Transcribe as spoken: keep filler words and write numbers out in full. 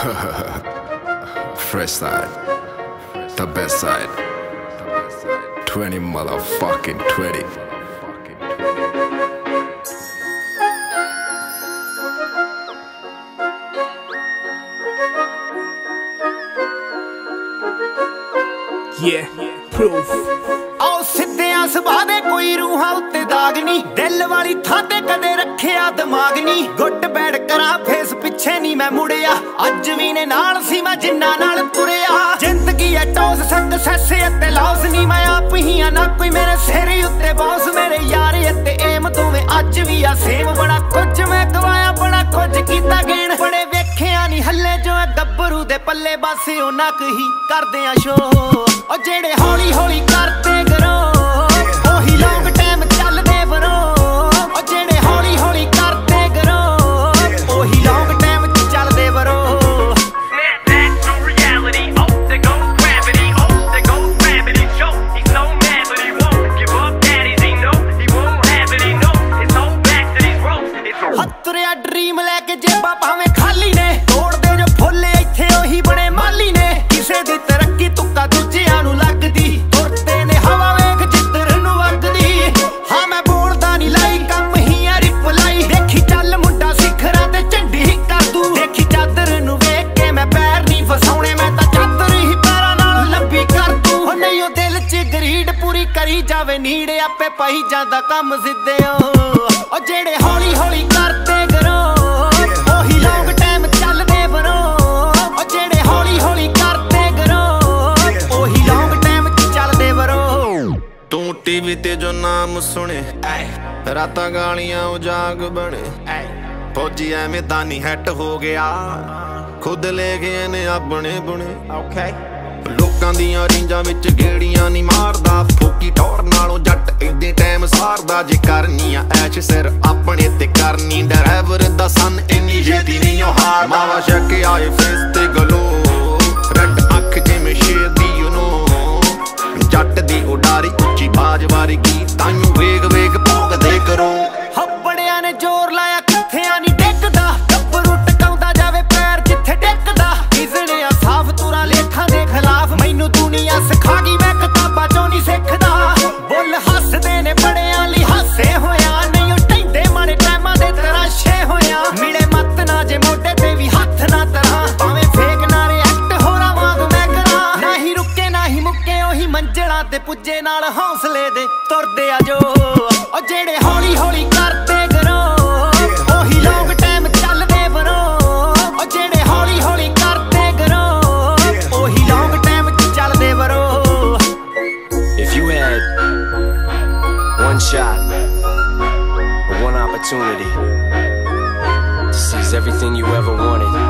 Fresh side, the best side. Twenty motherfucking twenty. Yeah, proof. ਆਓ ਸਿੱਧਿਆਂ ਸੁਭਾਅ ਦੇ ਕੋਈ ਰੂਹਾਂ ਉੱਤੇ ਦਾਗ ਨਹੀਂ, ਦਿਲ ਵਾਲੀ ਥਾਂ ਤੇ ਕਦੇ ਰੱਖਿਆ ਦਿਮਾਗ ਨਹੀਂ। ਗੁੱਟ ਬੈੜ ਕਰਾਂ ਫੇਸ ਪਿੱਛੇ ਨਹੀਂ ਮੈਂ ਮੁੜਿਆ, ਅੱਜ ਵੀ ਨੇ ਨਾਲ ਸੀ ਮੈਂ ਜਿੰਨਾ ਨਾਲ ਤੁਰਿਆ। ਜ਼ਿੰਦਗੀ ਐ ਟੌਸ ਸਕਸੈਸ ਅਤੇ ਲੌਸ ਨਹੀਂ, ਮੈਂ ਆਪ ਹੀ ਆ ਨਾ ਕੋਈ ਮੇਰੇ ਸਿਰ ਉੱਤੇ ਬੌਸ। ਮੇਰੇ ਯਾਰ ਅਤੇ ਏਮ ਦੋਵੇਂ ਅੱਜ ਵੀ ਆ ਸੇਮ, ਬੜਾ ਕੁਝ ਮੈਂ ਗਵਾਇਆ ਬੜਾ ਕੁਝ ਕੀਤਾ ਗੇਣ। ਬੜੇ ਵੇਖਿਆ ਨਹੀਂ ਹੱਲੇ ਜੋ ਗੱਭਰੂ ਦੇ ਪੱਲੇ, ਬਸ ਉਹਨਾਂ ਕੁ ਹੀ ਕਰਦੇ ਆ ਸ਼ੋ। ਉਹ ਜਿਹੜੇ ਹੌਲੀ ਹੌਲੀ ਕਰਦੇ ਕਰੋ ਉਹੀ ਲੌਂਗ ਟਾਈਮ ਚੱਲਦੇ ਬਰੋ। ਉਹ ਜਿਹੜੇ ਹੌਲੀ ਹੌਲੀ ਕਰਦੇ ਕਰੋ ਉਹੀ ਲੌਂਗ ਟਾਈਮ ਚੱਲਦੇ ਬਰੋ। ਹੱਤਰਿਆ ਡਰੀਮ ਲੈ ਕੇ ਜੇਬਾਂ ਭਾਵੇਂ ਖਾਲੀ ਨੇ, ਤੋੜਦੇ ਜੋ ਫੁੱਲੇ ਇੱਥੇ ਉਹੀ ਬਣੇ ਮਾਲੀ ਨੇ। ਕਿਸੇ ਦੀ ਤਰੱਕੀ ਤੁੱਕਾ ਦੂਜਿਆਂ ਨੂੰ ਲੱਗਦੀ, ਤੁਰਦੇ ਨੇ ਹਵਾ ਵੇਖ ਜਿੱਧਰ ਨੂੰ ਵਗਦੀ। ਹਾਂ ਮੈਂ ਬੋਲਦਾ ਨਹੀਂ ਲਾਈ ਕੰਮ ਹੀ ਆ ਰਿਪਲਾਈ, ਦੇਖੀ ਚੱਲ ਮੁੰਡਾ ਸਿਖਰਾਂ ਤੇ ਝੰਡੀ ਹੀ ਕਰ ਦੂ। ਦੇਖੀ ਚਾਦਰ ਨੂੰ ਵੇਖ ਕੇ ਮੈਂ ਪੈਰ ਨਹੀਂ ਫਸਾਉਣੇ, ਮੈਂ ਤਾਂ ਚਾਦਰ ਹੀ ਪੈਰਾਂ ਨਾਲ ਲੰਬੀ ਕਰ ਦੂ। ਉਹ ਨਹੀਂ ਉਹ ਦਿਲ ਚ ਗਰੀਡ ਪੂਰੀ ਕਰੀ ਜਾਵੇ ਨੀੜ, ਆਪੇ ਪਈ ਜਾਂਦਾ ਕੰਮ ਸਿੱਧਿਓ। ਉਹ ਜਿਹੜੇ ਹੌਲੀ ਹੌਲੀ ਕਰਦੇ ਕਰੋ ਉਹੀ ਲੌਂਗ ਟਾਈਮ ਚੱਲਦੇ ਬਰੋ। ਉਹ ਜਿਹੜੇ ਹੌਲੀ ਹੌਲੀ ਕਰਦੇ ਕਰੋ ਉਹੀ ਲੌਂਗ ਟਾਈਮ ਚੱਲਦੇ ਬਰੋ। ਤੂੰ ਟੀਵੀ ਤੇ ਜੋ ਨਾਮ ਸੁਣੇ, ਰਾਤਾਂ ਗਾਲੀਆਂ ਉਜਾਗ ਬਣੇ। ਫੌਜੀ ਐਵੇਂ ਤਾਂ ਨਹੀਂ ਹੈਟ ਹੋ ਗਿਆ, ਖੁਦ ਲੈ ਗਏ ਨੇ ਆਪਣੇ ਬੁਣੇ। ਲੋਕਾਂ ਦੀਆਂ ਰੀਂਜਾਂ ਵਿੱਚ ਗੇੜੀਆਂ ਨਹੀਂ ਮਾਰਦਾ, ਫੋਕੀ ਟੌਰ ਨਾਲੋਂ ਜੱਟ ਏਡੇ ਟਾਈਮ ਸਾਰਦਾ। ਜੇ ਕਰਨੀ ਆ ਐਸ਼ ਸਿਰ ਆਪਣੇ ਤੇ ਕਰਨੀ, ਡਰਾਈਵਰ ਦਾ ਸਨ ਇੰਨੀ ਛੇਤੀ ਨਹੀਂ ਉਹ ਹਾਰਦਾ। ਮਾਵਾ ਸ਼ੱਕ ਆਏ ਫੇਸ ਤੇ ਗਲੋ, ਰੈਡ ਅੱਖ ਜਿਵੇਂ ਸ਼ੇਰ ਦੀ ਯੂ ਨੋ। ਜੱਟ ਦੀ ਉਡਾਰੀ ਉੱਚੀ ਬਾਜ ਵਾਰਗੀ, ਤਾਈਓ ਵੇਗ ਵੇਗ ਭੋਗਦੇ ਕਰੋ। ਹੱਬੜਿਆਂ ਨੇ ਜ਼ੋਰ ਲਾਇਆ ਕਿੱਥਿਆਂ ਨਹੀਂ ਡਿੱਗਦਾ, ਗੱਭਰੂ ਟਕਾਉਂਦਾ ਜਾਵੇ ਪੈਰ ਜਿੱਥੇ ਡਿੱਗਦਾ। ਕਿਸਣਿਆ ਸਾਫ ਤੁਰਾਂ ਲੇਖਾਂ ਦੇ ਖਿਲਾਫ, ਮੈਨੂੰ ਦੁਨੀਆ ਸਿਖਾ ਗਈ ਮੈਂ ਕਿਤਾਬਾਂ ਚੋਂ ਨਹੀਂ ਸਿੱਖਦਾ। ਬੁੱਲ ਹੱਸਦੇ ਨੇ ਬੜਿਆਂ ਲਈ ਹਾਸੇ ਹੋਇਆ, ਨਹੀਂ ਉਹ ਟੈਂਦੇ ਮਾਰੇ ਟਾਈਮਾਂ ਦੇ ਤਰਾਸ਼ੇ ਹੋਇਆ। ਮਿਲੇ ਮੱਤ ਨਾ ਜੇ ਮੋਢੇ ਤੇ ਵੀ ਹੱਥ ਨਾ ਤਰਾਂ, ਭਾਵੇਂ ਫੇਕ ਨਾ ਰਿਐਕਟ ਹੋਰਾਂ ਵਾਂਗ ਮੈਂ ਕਰਾਂ। ਨਾ ਹੀ ਰੁਕੇ ਨਾ ਹੀ ਮੁੱਕੇ ਉਹੀ ਮੰਜ਼ਲਾਂ ਤੇ ਪੁੱਜੇ, ਨਾਲ ਹੌਸਲੇ ਦੇ ਤੁਰਦੇ ਆ ਜੋ। ਉਹ ਜਿਹੜੇ ਹੌਲੀ ਹੌਲੀ ਕਰਦੇ ਕਰੋ ਉਹੀ ਲੌਂਗ ਟਾਈਮ ਚੱਲਦੇ ਬਰੋ। ਉਹ ਜਿਹੜੇ ਹੌਲੀ ਹੌਲੀ ਕਰਦੇ ਕਰੋ ਉਹੀ ਲੌਂਗ ਟਾਈਮ ਚੱਲਦੇ ਬਰੋ। If you had one shot or one opportunity to seize everything you ever wanted